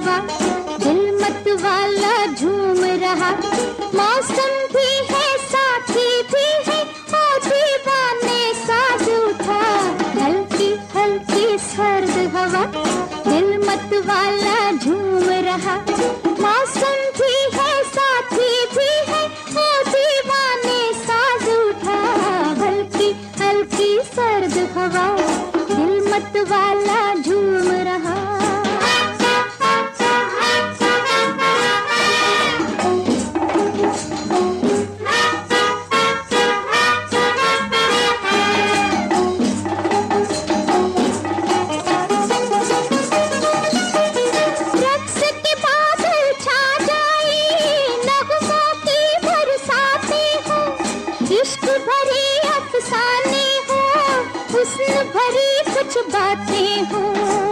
हवा, दिल मत वाला झूम रहा। मौसम भी है साथी भी है, ओ दीवाने साज उठा। हल्की हल्की सर्द हवा, दिल मत वाला झूम रहा। मौसम भी है साथी भी है, ओ दीवाने साज उठा। हल्की हल्की सर्द हवा, दिल मत वाला झूम रहा। रक्स के बादल छा जाए, नगमों की बरसाते हो। इश्क भरी अफसाने हो, हुस्न भरी कुछ बातें हो।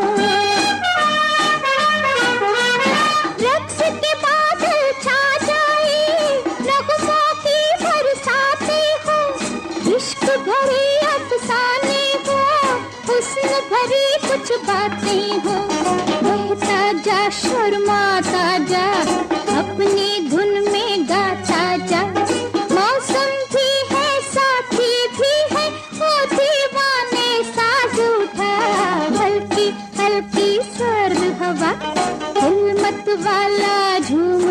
रक्स के बादल छा जाए, नगमों की बरसाते हो। इश्क भरी अफसाने हो, हुस्न भरी कुछ बातें हो। बहता जा शर्माता जा, अपनी धुन में गाता जा। मौसम भी है साथी भी है, वो दीवाने साज उठा। हल्की हल्की सर्द हवा, दिल मत वाला झूम